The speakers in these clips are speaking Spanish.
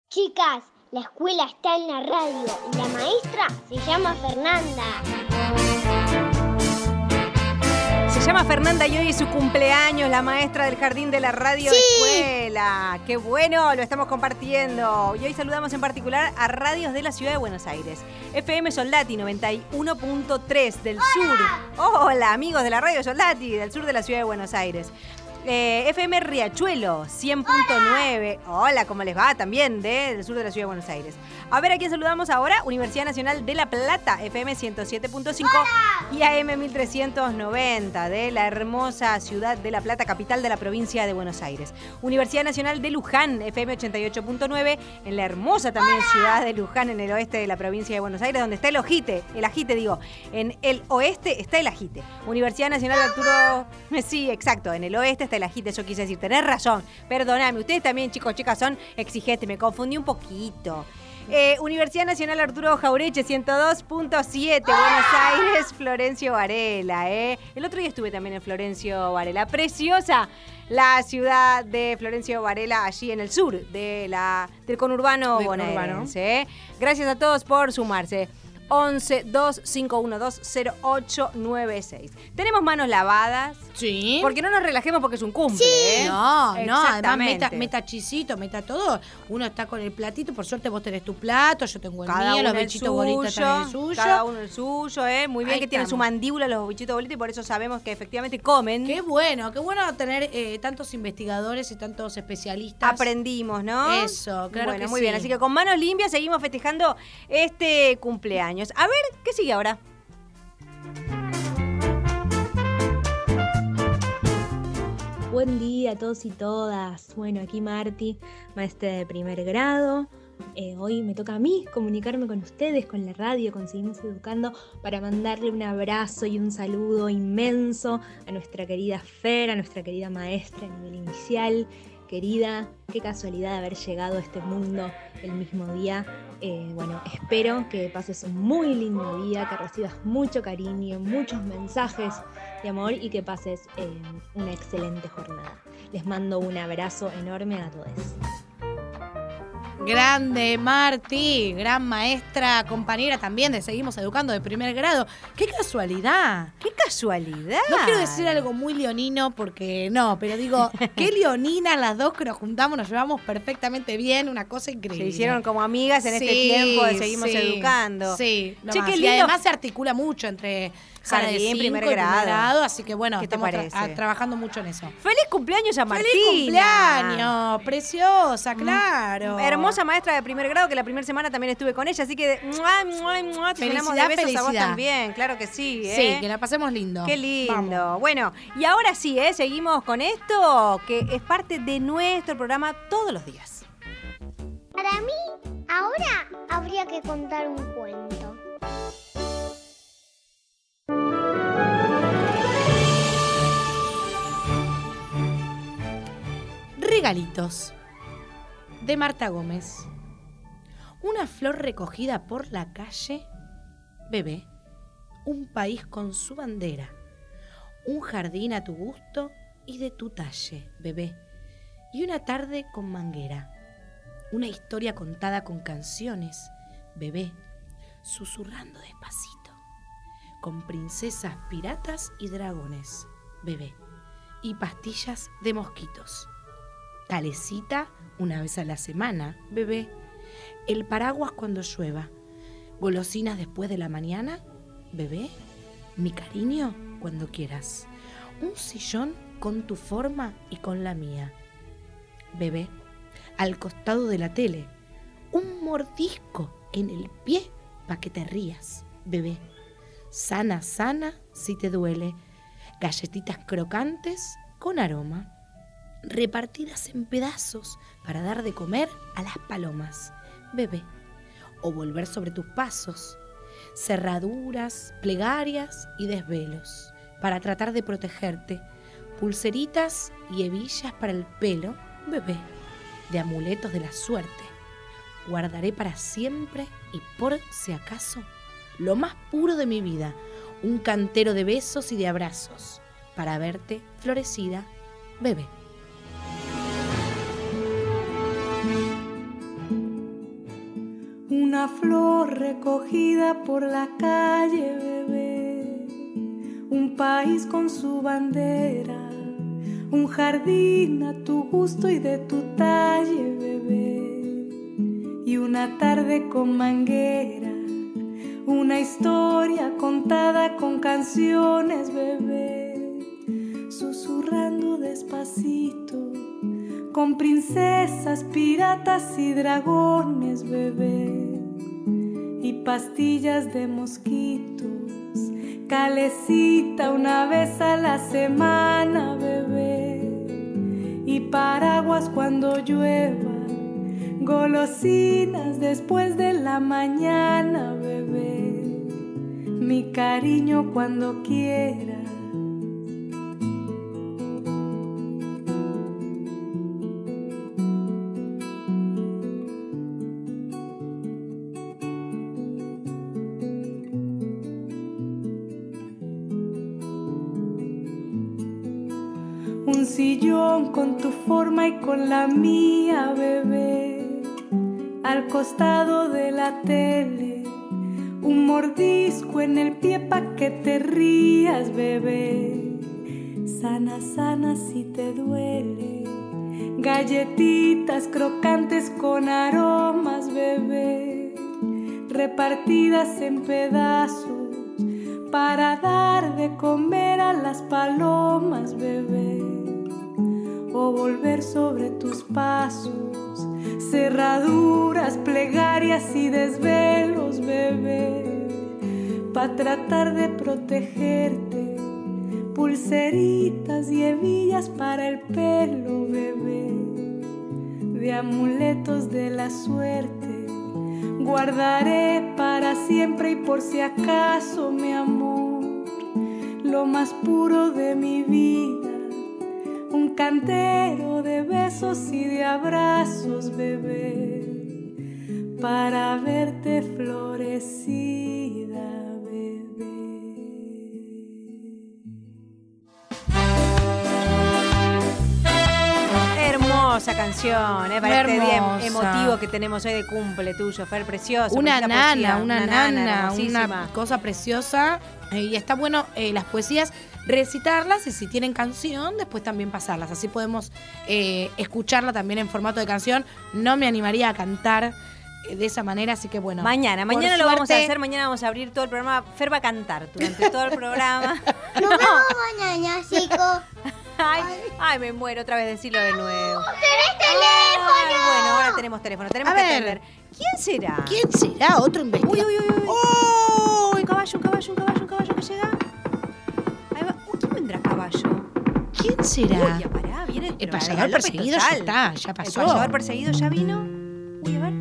Chicas, la escuela está en la radio y la maestra se llama Fernanda. Se llama Fernanda y hoy es su cumpleaños, la maestra del jardín de la radio escuela. ¡Qué bueno! Lo estamos compartiendo. Y hoy saludamos en particular a radios de la ciudad de Buenos Aires. FM Soldati 91.3 del sur. Hola, amigos de la radio Soldati del sur de la ciudad de Buenos Aires. FM Riachuelo 100.9. Hola, ¿cómo les va? También del sur de la ciudad de Buenos Aires. A ver, ¿a quién saludamos ahora? Universidad Nacional de La Plata, FM 107.5 y AM 1390 de la hermosa ciudad de La Plata, capital de la provincia de Buenos Aires. Universidad Nacional de Luján, FM 88.9 en la hermosa también ciudad de Luján, en el oeste de la provincia de Buenos Aires, donde está el Ajite, en el oeste está el Ajite. Universidad Nacional Arturo... Sí, exacto, en el oeste está el Ajite, yo quise decir, tenés razón, perdóname, ustedes también, chicos, chicas, son exigentes, me confundí un poquito. Universidad Nacional Arturo Jaureche, 102.7, Buenos Aires, Florencio Varela. El otro día estuve también en Florencio Varela. Preciosa la ciudad de Florencio Varela, allí en el sur del conurbano bonaerense. Gracias a todos por sumarse. 11-2512-0896. Tenemos manos lavadas. Sí. Porque no nos relajemos porque es un cumple. Sí. No, además meta chisito, meta todo. Uno está con el platito, por suerte vos tenés tu plato, yo tengo el mío, los bichitos bolitas también el suyo. Cada uno el suyo, Muy bien. Ahí que tienen su mandíbula los bichitos bolitas y por eso sabemos que efectivamente comen. Qué bueno tener tantos investigadores y tantos especialistas. Aprendimos, ¿no? Eso, claro. Bueno, muy bien. Así que con manos limpias seguimos festejando este cumpleaños. A ver, ¿qué sigue ahora? Buen día a todos y todas. Bueno, aquí Marti, maestra de primer grado. Hoy me toca a mí comunicarme con ustedes, con la radio, con Seguimos Educando, para mandarle un abrazo y un saludo inmenso a nuestra querida Fer, a nuestra querida maestra a nivel inicial. Querida, qué casualidad haber llegado a este mundo el mismo día. Espero que pases un muy lindo día, que recibas mucho cariño, muchos mensajes de amor y que pases una excelente jornada. Les mando un abrazo enorme a todos. Grande Marti, gran maestra, compañera también de Seguimos Educando de primer grado. ¡Qué casualidad! ¡Qué casualidad! No quiero decir algo muy leonino porque no, pero digo, qué leoninas las dos que nos juntamos, nos llevamos perfectamente bien, una cosa increíble. Se hicieron como amigas en este tiempo de Seguimos Educando. Sí, che, qué lindo. Y además se articula mucho entre jardín, primer grado, así que bueno, estamos trabajando mucho en eso. ¡Feliz cumpleaños a Martina! ¡Feliz cumpleaños! Preciosa, claro. Hermosa maestra de primer grado, que la primera semana también estuve con ella, así que te llenamos de besos a vos también, claro que sí. Sí, que la pasemos lindo. Qué lindo. Vamos. Bueno, y ahora sí, seguimos con esto, que es parte de nuestro programa todos los días. Para mí, ahora habría que contar un cuento. Regalitos de Marta Gómez. Una flor recogida por la calle, bebé. Un país con su bandera. Un jardín a tu gusto y de tu talle, bebé. Y una tarde con manguera. Una historia contada con canciones, bebé. Susurrando despacito. Con princesas, piratas y dragones, bebé. Y pastillas de mosquitos. Calecita una vez a la semana, bebé. El paraguas cuando llueva. Golosinas después de la mañana, bebé. Mi cariño cuando quieras. Un sillón con tu forma y con la mía, bebé. Al costado de la tele. Un mordisco en el pie pa' que te rías, bebé. Sana, sana si te duele. Galletitas crocantes con aroma. Repartidas en pedazos para dar de comer a las palomas, bebé. O volver sobre tus pasos. Cerraduras, plegarias y desvelos para tratar de protegerte. Pulseritas y hebillas para el pelo, bebé. De amuletos de la suerte. Guardaré para siempre y por si acaso lo más puro de mi vida. Un cantero de besos y de abrazos para verte florecida, bebé. una flor recogida por la calle, bebé, un país con su bandera, un jardín a tu gusto y de tu talle, bebé, y una tarde con manguera, una historia contada con canciones, bebé, susurrando despacito, con princesas, piratas y dragones, bebé, y pastillas de mosquitos, calecita una vez a la semana, bebé, y paraguas cuando llueva, golosinas después de la mañana, bebé, mi cariño cuando quieras. Un sillón con tu forma y con la mía, bebé, al costado de la tele, un mordisco en el pie pa' que te rías, bebé, sana, sana si te duele, galletitas crocantes con aromas, bebé, repartidas en pedazos para dar de comer a las palomas, bebé, o volver sobre tus pasos, cerraduras, plegarias y desvelos, bebé, pa' tratar de protegerte, pulseritas y hebillas para el pelo, bebé, de amuletos de la suerte, guardaré para siempre y por si acaso, mi amor, lo más puro de mi vida, un cantero de besos y de abrazos, bebé, para verte florecida, bebé. Hermosa canción, para este día Hermosa. emotivo que tenemos hoy de cumple tuyo, Fer, precioso. Una preciosa nana, poesía, una nana, hermosísima. una cosa preciosa. Y está bueno las poesías recitarlas y si tienen canción, después también pasarlas. Así podemos escucharla también en formato de canción. No me animaría a cantar de esa manera, así que bueno. Mañana lo vamos a hacer, mañana vamos a abrir todo el programa. Fer va a cantar durante todo el programa. Nos vemos mañana, chicos. Ay, me muero otra vez, decirlo de nuevo. ¡Tenés teléfono! Ay, bueno, ahora tenemos teléfono, tenemos A que ver. atender. ¿Quién será? ¿Quién será? Otro investigador. Uy. ¡Oh! Un caballo que llega. Ahí va. ¿Quién vendrá a caballo? ¿Quién será? Uy, ya pará, viene El payador perseguido ya está, ya pasó. El payador perseguido ya vino. Uy, a ver.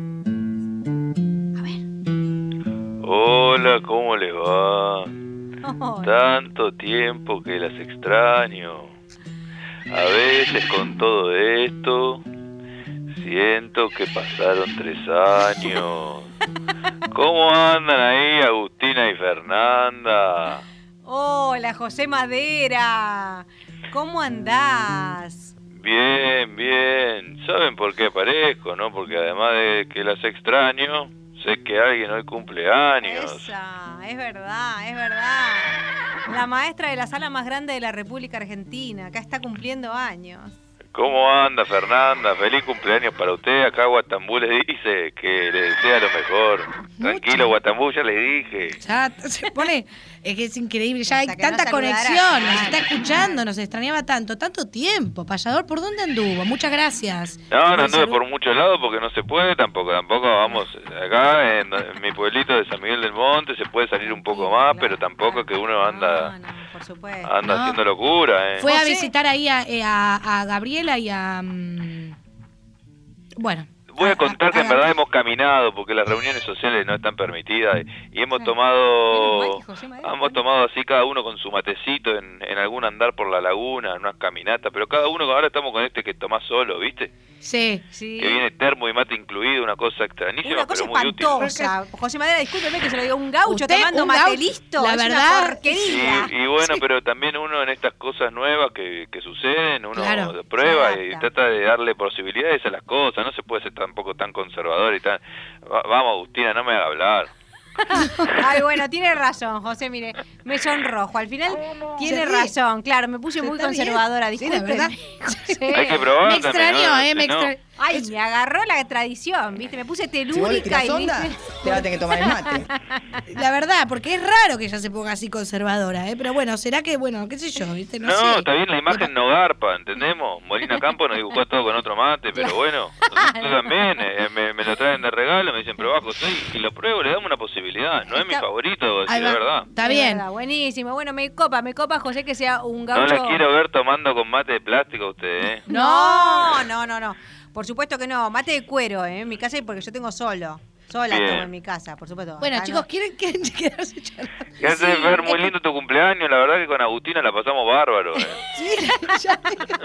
Hola, ¿cómo les va? Oh, Tanto tiempo que las extraño. A veces con todo esto siento que pasaron 3 años. ¿Cómo andan ahí Agustina y Fernanda? hola, José Madera. ¿Cómo andás? Bien, bien. ¿Saben por qué aparezco, no? Porque además de que las extraño, sé que alguien hoy cumple años. Esa, es verdad. La maestra de la sala más grande de la República Argentina. Acá está cumpliendo años. ¿Cómo anda, Fernanda? Feliz cumpleaños para usted. Acá Guatambú le dice que le desea lo mejor. Tranquilo, Guatambú, ya le dije. Ya se pone, es que es increíble, ya hay Hasta que no tanta saludara, conexión, nos claro. está escuchando, nos extrañaba tanto tiempo. Payador, ¿por dónde anduvo? Muchas gracias. No anduve Salud. por muchos lados porque no se puede tampoco vamos. Acá en mi pueblito de San Miguel del Monte se puede salir un poco más, pero tampoco que uno anda No, por supuesto. anda No. haciendo locura, Fue a José. visitar ahí a Gabriela y a... bueno. Voy a contar que en verdad Gabriela. hemos caminado porque las reuniones sociales no están permitidas y hemos Menos tomado mal que José Madera hemos tomado así cada uno con su matecito en algún andar por la laguna, en unas caminatas, pero cada uno ahora estamos con este que tomás solo, ¿viste? Sí. Sí. Que viene termo y mate incluido, una cosa extrañísima, Una cosa pero muy útil. espantosa. José Madera, discúlpeme que se lo diga un gaucho Usted, tomando un mate gaucho, listo. la es verdad, una porquería. Y bueno, pero también uno en estas cosas nuevas que suceden, uno Claro. prueba Se y adapta. trata de darle posibilidades a las cosas, no se puede ser tampoco tan conservador y tan... Vamos, Agustina, no me haga hablar. Ay, bueno, tiene razón, José, mire, me sonrojo. Al final tiene razón, claro, me puse muy conservadora, disculpe. Sí, la verdad. Hay que probar Me extrañó, me no. extrañó. Ay, me agarró la tradición, ¿viste? Me puse Si vos le telúrica tirás y onda, ¿viste? te vas a tener que tomar el mate. La verdad, porque es raro que ella se ponga así conservadora, pero bueno, será que, bueno, qué sé yo, ¿viste? No, sé. está bien, la imagen no garpa, ¿entendemos? Molina Campo nos dibujó todo con otro mate, pero bueno, usted también, me lo traen de regalo, me dicen, probá, José, y lo pruebo, le damos una posibilidad. No es mi favorito, si Ahí de va. verdad. Está Es bien. verdad, buenísimo. Bueno, me copa, José, que sea un No gaucho. la quiero ver tomando con mate de plástico usted, ¿eh? No. Por supuesto que no. Mate de cuero, en mi casa, porque yo tengo solo. Sola Bien. tomo en mi casa, por supuesto. Bueno, Acá chicos, no. ¿quieren quedarse charlando? ¿Qué hace, Sí, Fer? Muy es que- lindo tu cumpleaños, la verdad que con Agustina la pasamos bárbaro, ¿eh? Sí, ya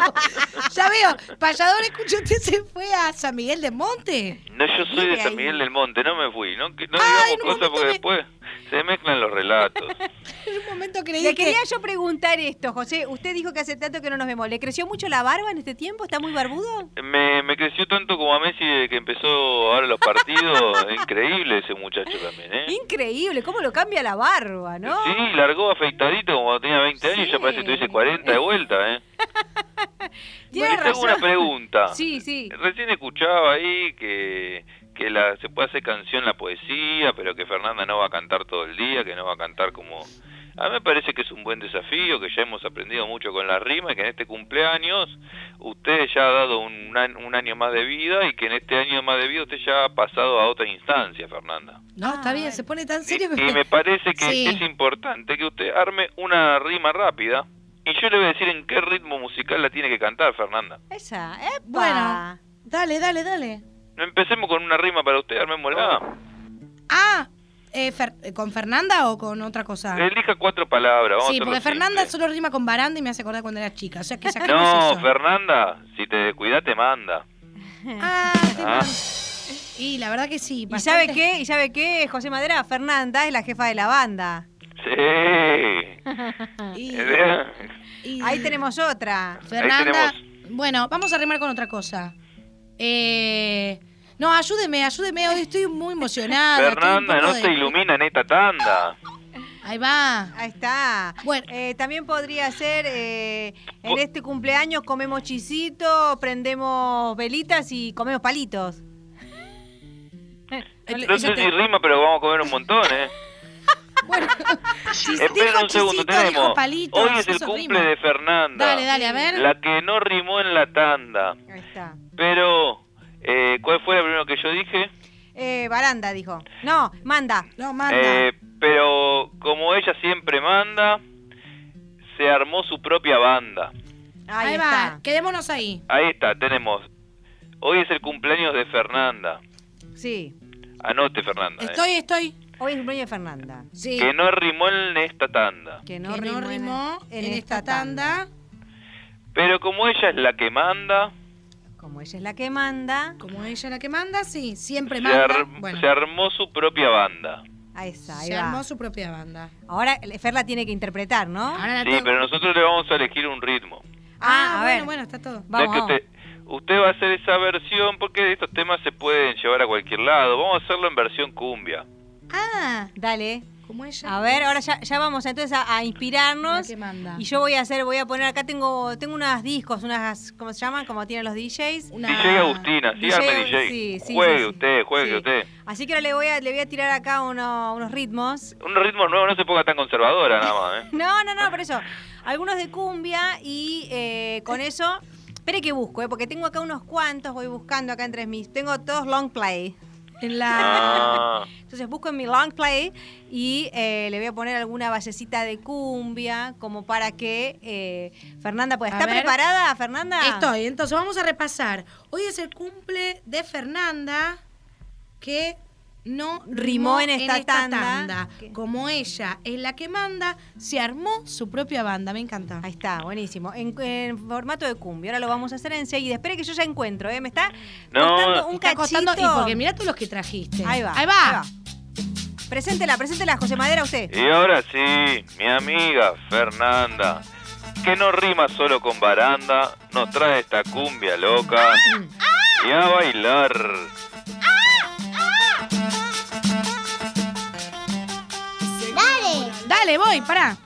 veo. Payador, escucho, ¿usted se fue a San Miguel de Monte? No, yo soy de Vive San ahí. Miguel del Monte, no me fui, no Ay, digamos en un cosas momento porque me- después se mezclan los relatos. En un momento creí Le que... quería yo preguntar esto, José. Usted dijo que hace tanto que no nos vemos. ¿Le creció mucho la barba en este tiempo? ¿Está muy barbudo? Me creció tanto como a Messi de que empezó ahora los partidos. Increíble ese muchacho también, ¿eh? Increíble, cómo lo cambia la barba, ¿no? Sí, largó afeitadito como cuando tenía 20 años y ya parece que tuviese 40 de vuelta, ¿eh? Tiene Le tengo una razón. pregunta. Sí. Recién escuchaba ahí que se puede hacer canción la poesía, pero que Fernanda no va a cantar todo el día, que no va a cantar como... A mí me parece que es un buen desafío, que ya hemos aprendido mucho con la rima y que en este cumpleaños usted ya ha dado un año más de vida y que en este año más de vida usted ya ha pasado a otra instancia, Fernanda. No, está bien, se pone tan serio que... Y me parece que Sí. es importante que usted arme una rima rápida y yo le voy a decir en qué ritmo musical la tiene que cantar, Fernanda. Esa, ¡epa! Bueno, dale. Empecemos con una rima para usted, armémosla. Ah, ¿con Fernanda o con otra cosa? Elija 4 palabras, vamos a Sí, hacerlo porque Fernanda simple. solo rima con baranda y me hace acordar cuando era chica. O sea, que saquemos No, eso. Fernanda, si te descuidas te manda. Ah, Ah. y la verdad que sí. ¿Y bastante. sabe qué, José Madera? Fernanda es la jefa de la banda. Sí. Y, y- Ahí tenemos otra. Fernanda, tenemos. bueno, vamos a rimar con otra cosa. No, ayúdeme, hoy estoy muy emocionada. estoy un Fernanda, poco no de- se ilumina en esta tanda. Ahí va. Ahí está. Bueno. También podría ser, en este cumpleaños comemos chisito, prendemos velitas y comemos palitos. No sé si rima, pero vamos a comer un montón, ¿eh? Bueno, Esperen un segundo, tenemos. dijo palitos, Hoy es el eso cumple rima. de Fernanda. Dale, a ver. La que no rimó en la tanda. Ahí está. Pero, ¿cuál fue lo primero que yo dije? Baranda dijo. No, manda. No, manda. Pero como ella siempre manda, se armó su propia banda. Ahí está. va, quedémonos ahí. Ahí está, tenemos. Hoy es el cumpleaños de Fernanda. Sí. Anote, Fernanda. Estoy. Hoy es el cumpleaños de Fernanda. Sí. Que no rimó en esta tanda. Que Que no no rimó rimó en esta tanda. Pero como ella es la que manda, Como ella es la que manda. Como ella la que manda, sí, siempre se, manda. Bueno, se armó su propia banda. Ahí está, ahí se va. armó su propia banda. Ahora Fer la tiene que interpretar, ¿no? Ahora la Sí, tengo- pero nosotros le vamos a elegir un ritmo. Ah, a ver. bueno, está todo. Vamos, Ya que usted va a hacer esa versión porque estos temas se pueden llevar a cualquier lado. Vamos a hacerlo en versión cumbia. Ah, Dale. como ella. A ver, ahora ya vamos entonces a inspirarnos. La que manda. Y yo voy a poner acá, tengo unos discos, unas, ¿cómo se llaman? Como tienen los DJs. Una- DJ Agustina, sí, DJ, arme DJ. sí, Juegue sí. juegue Sí. usted. Así que ahora le voy a tirar acá unos ritmos. Un ritmo nuevo, no se ponga tan conservadora nada más, ¿eh? No, por eso. Algunos de cumbia y con eso... Espere que busco, porque tengo acá unos cuantos, voy buscando acá entre mis... Tengo todos long play. En la. Ah, Entonces busco en mi long play y le voy a poner alguna basecita de cumbia como para que Fernanda pueda. A ¿Está ver. preparada, Fernanda? Estoy, entonces vamos a repasar. Hoy es el cumple de Fernanda que no Rimó en esta tanda. Como ella es la que manda, se armó su propia banda. Me encanta. Ahí está, buenísimo. En formato de cumbia. Ahora lo vamos a hacer enseguida. Espere que yo ya encuentro, Me está No, costando un Está cachito. costando, y porque mirá todos los que trajiste. Ahí va. Ahí va. Preséntela, José Madera, usted. y ahora sí, mi amiga Fernanda, que no rima solo con baranda, nos trae esta cumbia loca y a bailar. Dale, voy, pará.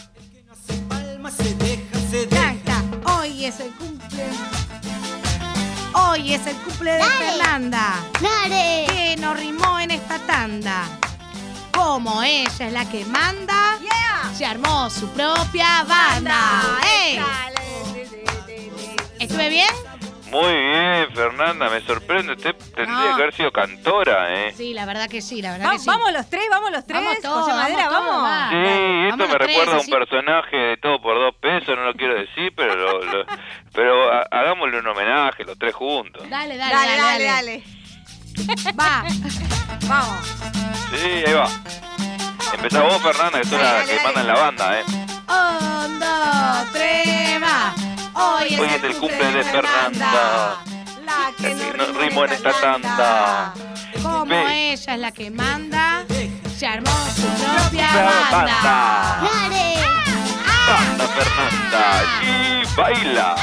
Canta. Hoy es el cumple. Hoy es el cumple de Fernanda. ¡Dale! Que nos rimó en esta tanda. Como ella es la que manda, se armó su propia banda. ¡Ey! ¿Estuve bien? Muy bien, Fernanda, me sorprende. Usted tendría que haber sido cantora, ¿eh? Sí, la verdad que sí, la verdad que sí. Vamos los tres. Vamos todos, José Madera, vamos todos, vamos. va. Sí, Vamos esto los me tres, recuerda a un así. personaje de Todo por 2 pesos, no lo quiero decir, pero pero hagámosle un homenaje, los tres juntos. Dale. Dale. Va. Vamos. Sí, ahí va. Empezá vos, Fernanda, que sos la Dale, que dale. manda en la banda, ¿eh? 1, 2, 3, va. Hoy es el cumple de Fernanda. La que Que no no rimó en esta tanda. Como Ve. ella es la que manda, se armó su propia Banda. banda. ¡Dale! Banda Fernanda y baila.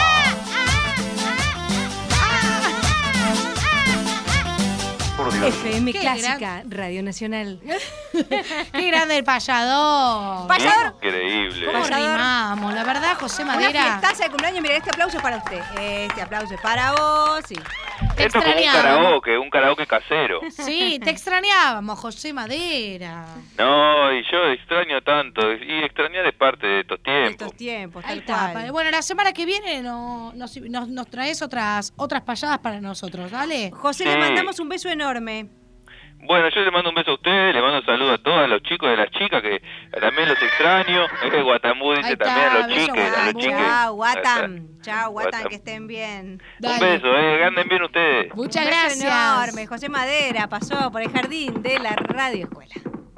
Por Dios. FM Qué Clásica, Radio Nacional. Qué grande el payador. Payador. Increíble. ¿Cómo Payador. rimamos? La verdad, José Una Madera. fiestaza de cumpleaños. Mira, este aplauso es para usted. Este aplauso es para vos. Sí. Te Esto es como extrañábamos. un karaoke casero. Sí, te extrañábamos, José Madera. No, y yo extraño tanto. Y extrañar es parte de estos tiempos. Estos tiempos, Ahí tal está. cual. Bueno, la semana que viene nos traes otras payadas para nosotros, ¿dale? José, Sí. le mandamos un beso enorme. Bueno, yo le mando un beso a ustedes, le mando un saludo a todos los chicos y a las chicas que también los extraño. Guatambu dice Ahí está, también a los beso, chiques, a los Guatambu. chiques. Chao, Guatam. Chao, Guatam. Guatam, que estén bien. Un Dale. beso, que anden bien ustedes. Muchas Un beso gracias. enorme. José Madera pasó por el jardín de la Radio Escuela.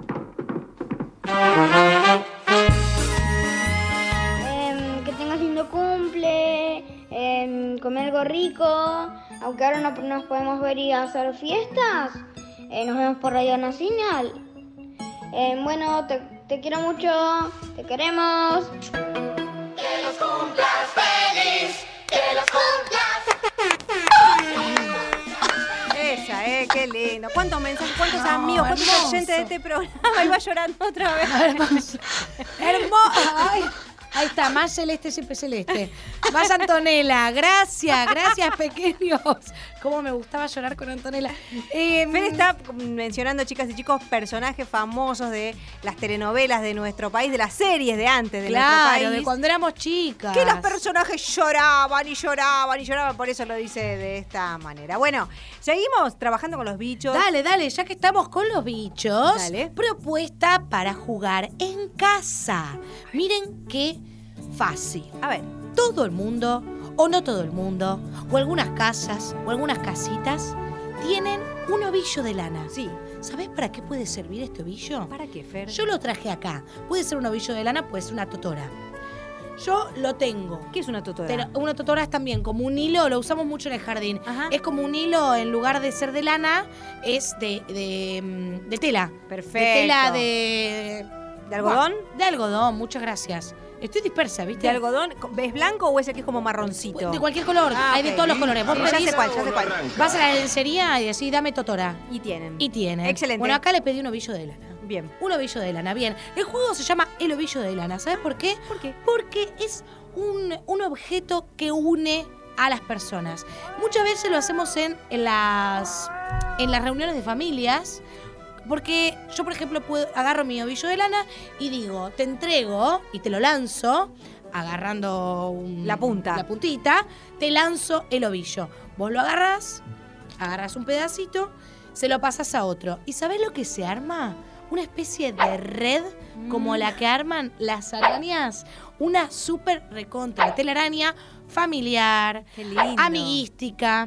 Que tengas lindo cumple, come algo rico, aunque ahora no nos podemos ver y hacer fiestas, nos vemos por Radio Nacional. Bueno, te quiero mucho, te queremos. Esa, qué lindo. ¿Cuántos mensajes, cuántos No, amigos, cuántos hermoso. oyentes de este programa? Iba llorando otra vez. Hermoso. Hermoso. Ay, ahí está, más celeste, siempre celeste. Más Antonella, gracias, pequeños. Cómo me gustaba llorar con Antonella. Fer está mencionando, chicas y chicos, personajes famosos de las telenovelas de nuestro país, de las series de antes de nuestro Claro, país. de cuando éramos chicas. Que los personajes lloraban y lloraban y lloraban, por eso lo dice de esta manera. Bueno, seguimos trabajando con los bichos. Dale, ya que estamos con los bichos, Dale. propuesta para jugar en casa. Miren qué fácil. A ver, Todo el mundo, o no todo el mundo, o algunas casas, o algunas casitas, tienen un ovillo de lana. sí. ¿Sabés para qué puede servir este ovillo? ¿Para qué, Fer? Yo lo traje acá. Puede ser un ovillo de lana, puede ser una totora. Yo lo tengo. ¿Qué es una totora? Pero una totora es también como un hilo, lo usamos mucho en el jardín. Ajá. Es como un hilo, en lugar de ser de lana, es de tela. Perfecto. De tela de... ¿De algodón? De algodón, muchas gracias. Estoy dispersa, ¿viste? ¿De algodón? ¿Es blanco o ese que es como marroncito? De cualquier color, Ah, hay de ok. todos los colores. Vos Ya pedís, sé cuál, ya sé cuál. vas a la lencería y decís, dame totora. Y tienen. Y tiene. Excelente. Bueno, acá le pedí un ovillo de lana. Bien. Un ovillo de lana, bien. El juego se llama el ovillo de lana. ¿Sabes por qué? ¿Por qué? Porque es un objeto que une a las personas. Muchas veces lo hacemos en las reuniones de familias. Porque yo, por ejemplo, agarro mi ovillo de lana y digo, te entrego y te lo lanzo, agarrando La punta. la puntita, te lanzo el ovillo. Vos lo agarrás un pedacito, se lo pasas a otro. ¿Y sabés lo que se arma? Una especie de red como la que arman las arañas. Una súper recontra telaraña familiar, Qué lindo. amiguística,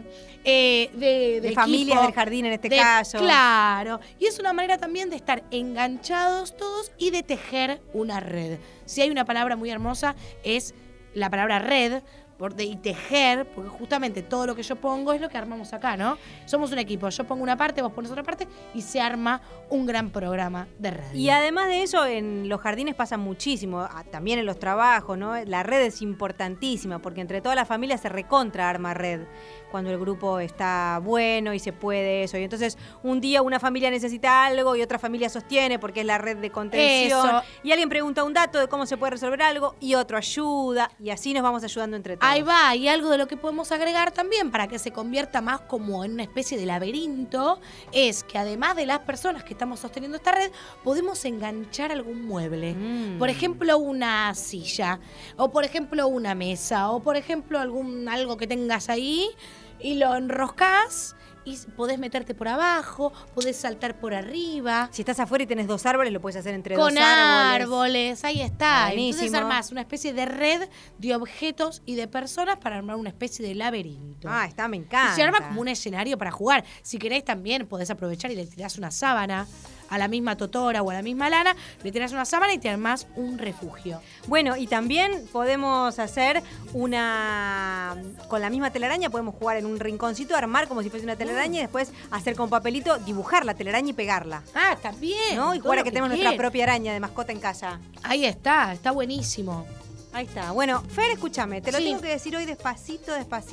de familias equipo, del jardín en este caso. Claro. Y es una manera también de estar enganchados todos y de tejer una red. Si hay una palabra muy hermosa, es la palabra red, y tejer, porque justamente todo lo que yo pongo es lo que armamos acá, ¿no? Somos un equipo, yo pongo una parte, vos pones otra parte y se arma un gran programa de radio. Y además de eso, en los jardines pasa muchísimo, también en los trabajos, ¿no? La red es importantísima, porque entre toda la familia se recontra arma red cuando el grupo está bueno y se puede eso. Y entonces un día una familia necesita algo y otra familia sostiene porque es la red de contención. Eso. Y alguien pregunta un dato de cómo se puede resolver algo y otro ayuda. Y así nos vamos ayudando entre todos. Ahí va, y algo de lo que podemos agregar también para que se convierta más como en una especie de laberinto es que además de las personas que estamos sosteniendo esta red, podemos enganchar algún mueble. Por ejemplo, una silla, o por ejemplo, una mesa, o por ejemplo, algo que tengas ahí y lo enroscás y podés meterte por abajo, podés saltar por arriba. Si estás afuera y tenés 2 árboles, lo puedes hacer entre con 2 árboles. Ahí está. Buenísimo. Entonces armás una especie de red de objetos y de personas para armar una especie de laberinto. Ah, me encanta. Y se arma como un escenario para jugar. Si querés también podés aprovechar y le tirás una sábana a la misma totora o a la misma lana, le tirás una sábana y te armás un refugio. Bueno, y también podemos hacer con la misma telaraña, podemos jugar en un rinconcito, armar como si fuese una telaraña y después hacer con papelito, dibujar la telaraña y pegarla. Ah, también. ¿No? Y jugar a que tenemos nuestra quieras. propia araña de mascota en casa. Ahí está buenísimo. Ahí está. Bueno, Fer, escúchame, te lo Sí. tengo que decir hoy despacito,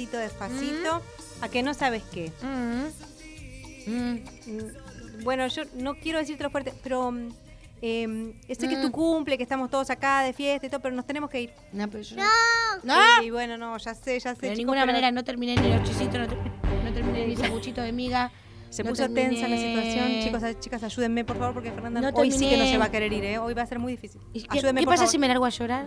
a que no sabes qué. Bueno, yo no quiero decírtelo fuerte, pero sé que es tu cumple, que estamos todos acá de fiesta y todo, pero nos tenemos que ir. No, pero yo... ¡No! Y bueno, no, ya sé, De chicos, ninguna pero manera no terminé ni los chisitos, no terminé ni sanguchito de miga. se no puso terminé. tensa la situación. Chicos, chicas, ayúdenme, por favor, porque Fernanda No hoy sí que no terminé. se va a querer ir, ¿eh? Hoy va a ser muy difícil. ¿Y qué Ayúdenme, por pasa favor. si me largo a llorar?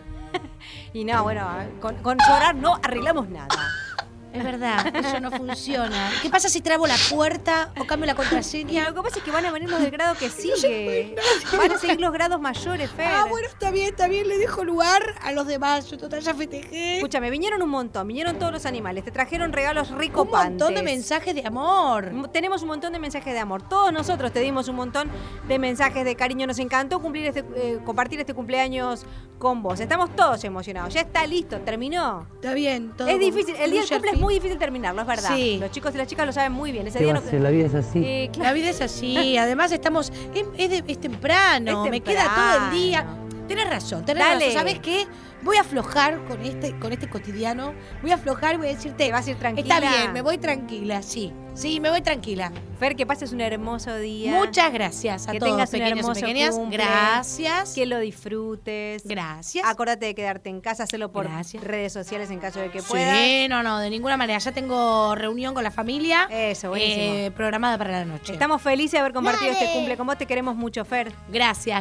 Y no, bueno, con llorar no arreglamos nada. Es verdad, eso no funciona. ¿Qué pasa si trabo la puerta o cambio la Y contraseña? lo que pasa es que van a venir los del grado que sigue. Van a seguir los grados mayores, Fer. Ah, bueno, está bien, le dejo lugar a los demás. Yo total ya festejé. Escúchame, vinieron un montón, vinieron todos los animales, te trajeron regalos ricopantes. Un montón de mensajes de amor. Tenemos un montón de mensajes de amor. Todos nosotros te dimos un montón de mensajes de cariño. Nos encantó compartir este cumpleaños con vos. Estamos todos emocionados. Ya está listo, terminó. Está bien, todo. Es difícil, el día del fluye al cumple es fin. muy difícil terminarlo, es verdad. Sí. Los chicos y las chicas lo saben muy bien. Ese ¿Qué día va a no... ser? La vida es así. Claro. La vida es así. Además estamos... Es temprano. Es Me queda temprano. todo el día. Tenés razón. Dale. ¿Sabés qué? Voy a aflojar con este cotidiano. Voy a aflojar y voy a decirte... Te vas a ir tranquila. Está bien, me voy tranquila, sí. Sí, me voy tranquila. Fer, que pases un hermoso día. Muchas gracias a Que todos, tengas un pequeños y hermoso pequeñas. cumple. Gracias. Que lo disfrutes. Gracias. Acordate de quedarte en casa, hacerlo por Gracias. redes sociales en caso de que puedas. Sí, no, de ninguna manera. Ya tengo reunión con la familia. Eso, buenísimo. Programada para la noche. Estamos felices de haber compartido este cumple con vos. Te queremos mucho, Fer. Gracias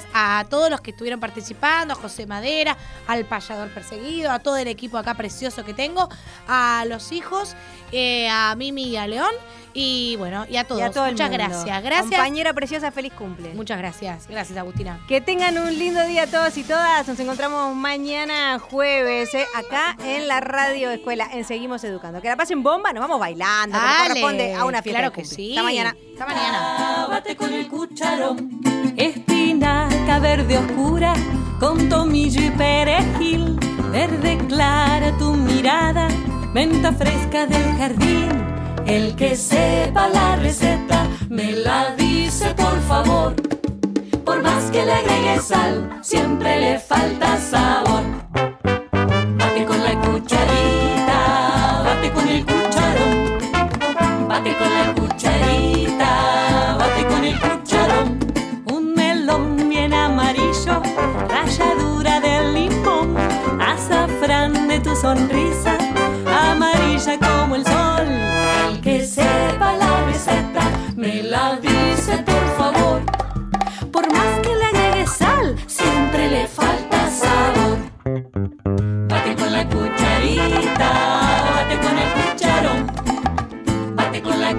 a todos los que estuvieron participando, a José Madera, al payador perseguido, a todo el equipo acá precioso que tengo, a los hijos, a Mimi y a León, y bueno, y a todos. Y a todo el Muchas mundo. gracias. Compañera preciosa, feliz cumple. Muchas gracias. Gracias, Agustina. Que tengan un lindo día todos y todas. Nos encontramos mañana jueves, acá en la Radio Escuela, en Seguimos Educando. Que la pasen bomba, nos vamos bailando, como Dale. corresponde a una fiesta. Claro de que cumple. sí. Hasta mañana. Hasta mañana. Lávate con el cucharón, espinaca verde oscura, con tomillo y perejil, verde clara tu mirada, menta fresca del jardín. El que sepa la receta me la dice por favor. Por más que le agregue sal, siempre le falta sabor. Bate con la cucharita, bate con el cucharón. Bate con la cucharita, bate con el cucharón. Un melón bien amarillo, ralladura del limón, azafrán de tu sonrisa, amarilla como el sol. El que sepa la receta me la dice por favor. Por más que le agregue sal, siempre le falta sabor. Bate con la cucharita, bate con el cucharón. Bate con la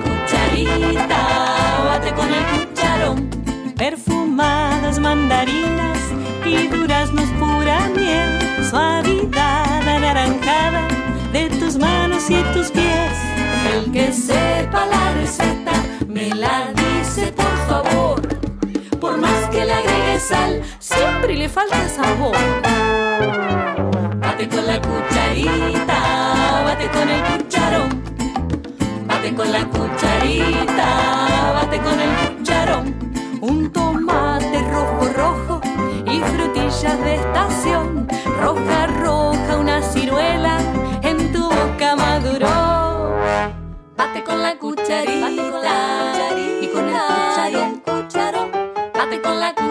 cucharita, bate con el cucharón. Perfumadas mandarinas y duraznos pura miel, suavidad anaranjada de tus manos y tus pies. El que sepa la receta me la dice por favor. Por más que le agregue sal, siempre le falta sabor. Bate Bate con la cucharita, bate con el cucharón. Bate con la cucharita, bate con el cucharón. Un tomate rojo, rojo y frutillas de estación. Roja, roja, una ciruela en tu boca maduró. Bate con la cucharita, y con el cucharón. Bate con la cucharita.